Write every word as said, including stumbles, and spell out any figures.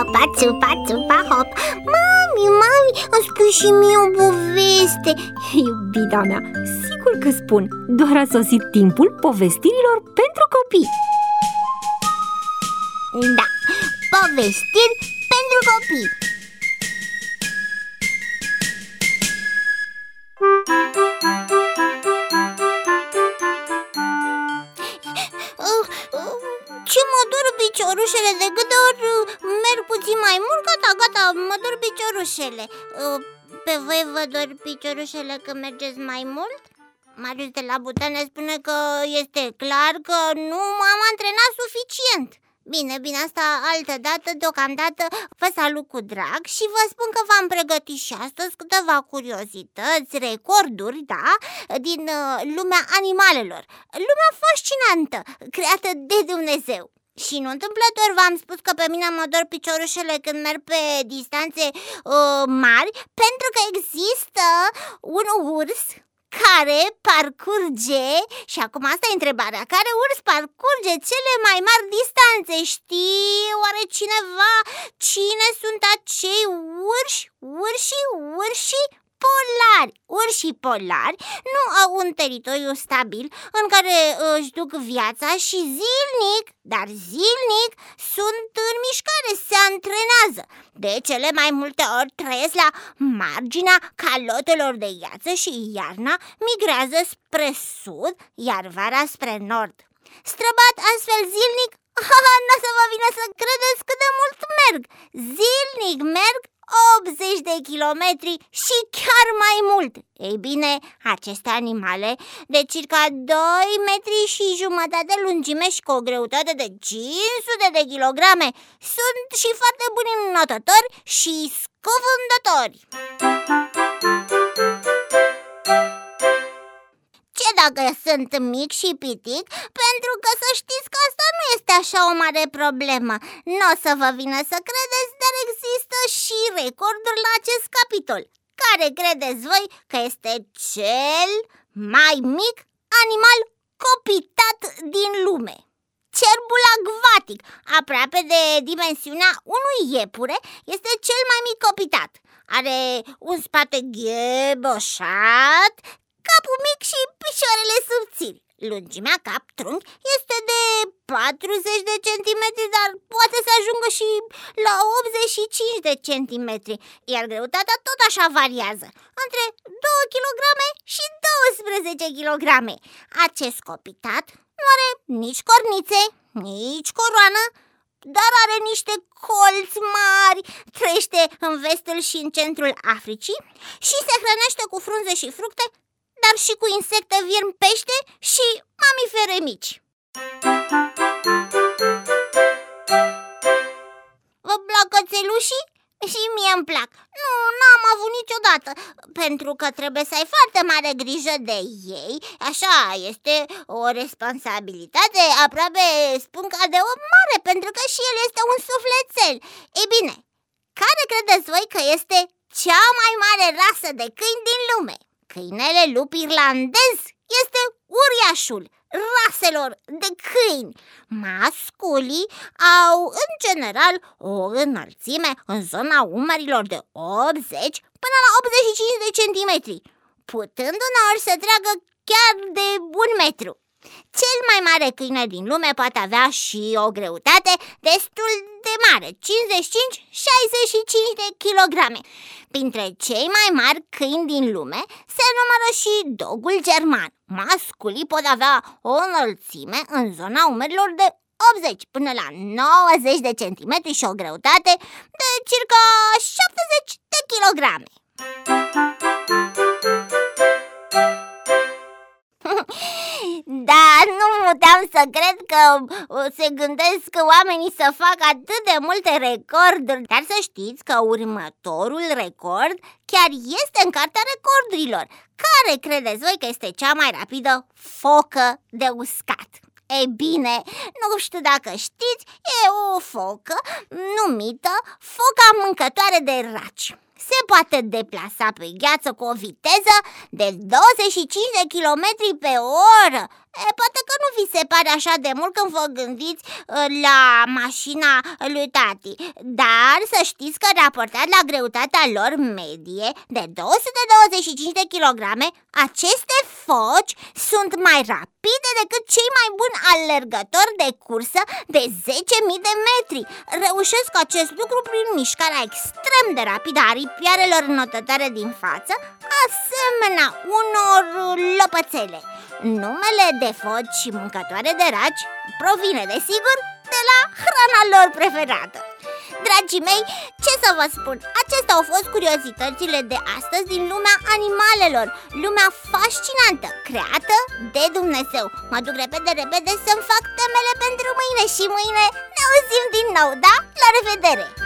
țupa, țupa, țupa, hop. Mami, mami, îmi spui și mie o poveste. Iubita mea, sigur că spun. Doar a sosit timpul povestirilor pentru copii. Da, povestiri pentru copii. Ce mă dor piciorușele, de câte ori merg puțin mai mult, gata, gata, mă dor piciorușele. Pe voi vă dor piciorușele când mergeți mai mult? Marius de la Butane spune că este clar că nu m-am antrenat suficient. Bine, bine, asta altă dată, deocamdată vă salut cu drag și vă spun că v-am pregătit și astăzi câteva curiozități, recorduri, da, din uh, lumea animalelor. Lumea fascinantă, creată de Dumnezeu. Și nu întâmplător v-am spus că pe mine mă dor piciorușele când merg pe distanțe uh, mari, pentru că există un urs care parcurge, și acum asta e întrebarea, care urs parcurge cele mai mari distanțe? Știe oare cineva cine sunt acei urși, urșii, urșii polari? Urșii polari nu au un teritoriu stabil în care își duc viața și zilnic, dar zilnic, sunt în mișcare, se antrenează. De cele mai multe ori trăiesc la marginea calotelor de gheață și iarna migrează spre sud, iar vara spre nord. Străbat astfel zilnic, n-o să vă vină să credeți cât de mult merg. Zilnic merg optzeci de kilometri și chiar mai mult. Ei bine, aceste animale de circa doi metri și jumătate lungime și cu o greutate de cinci sute de kilograme sunt și foarte buni notători și scufundători. Ce dacă sunt mic și pitic? Pentru că să știți că asta nu este așa o mare problemă. Nu o să vă vină să credeți, dar există și recorduri la acest capitol. Care credeți voi că este cel mai mic animal copitat din lume? Cerbul acvatic, aproape de dimensiunea unui iepure, este cel mai mic copitat. Are un spate gheboșat, capul mic și picioarele subțiri. Lungimea cap-trunchi este de patruzeci de centimetri, dar poate să ajungă și la optzeci și cinci de centimetri, iar greutatea tot așa variază, între doi kilograme și douăsprezece kilograme. Acest copitat nu are nici cornițe, nici coroană, dar are niște colți mari, trăiește în vestul și în centrul Africii și se hrănește cu frunze și fructe, dar și cu insecte, viermi, pește și mamifere mici. Vă plac cățelușii? Și mie îmi plac. Nu, n-am avut niciodată, pentru că trebuie să ai foarte mare grijă de ei. Așa, este o responsabilitate aproape, spun ca de om mare, pentru că și el este un sufletel. Ei bine, care credeți voi că este cea mai mare rasă de câini din lume? Câinele lup irlandez este uriașul raselor de câini. Masculii au în general o înălțime în zona umerilor de optzeci până la optzeci și cinci de centimetri, putând uneori să treagă chiar de un metru. Cel mai mare câine din lume poate avea și o greutate destul de mare, cincizeci și cinci - șaizeci și cinci de kilograme. Printre cei mai mari câini din lume se numără și dogul german. Masculii pot avea o înălțime în zona umerilor de optzeci până la nouăzeci de centimetri și o greutate de circa șaptezeci de kilograme. Da, nu puteam să cred că se gândesc oamenii să facă atât de multe recorduri. Dar să știți că următorul record chiar este în cartea recordurilor. Care credeți voi că este cea mai rapidă focă de uscat? Ei bine, nu știu dacă știți, e o focă numită foca mâncătoare de raci. se poate deplasa pe gheață cu o viteză de douăzeci și cinci de kilometri pe oră. E, poate că nu vi se pare așa de mult când vă gândiți la mașina lui tati, dar să știți că raportat la greutatea lor medie de două sute douăzeci și cinci de kilograme, aceste foci sunt mai rapide decât cei mai buni alergători de cursă de zece mii de metri. Reușesc acest lucru prin mișcarea extrem de rapidă a aripioarelor înotătoare din față, asemenea unor lopățele. Numele de foci și mâncătoare de raci provine, desigur, de la hrana lor preferată. Dragii mei, ce să vă spun, acestea au fost curiozitățile de astăzi din lumea animalelor, lumea fascinantă, creată de Dumnezeu. Mă duc repede, repede să-mi fac temele pentru mâine și mâine ne auzim din nou, da? La revedere!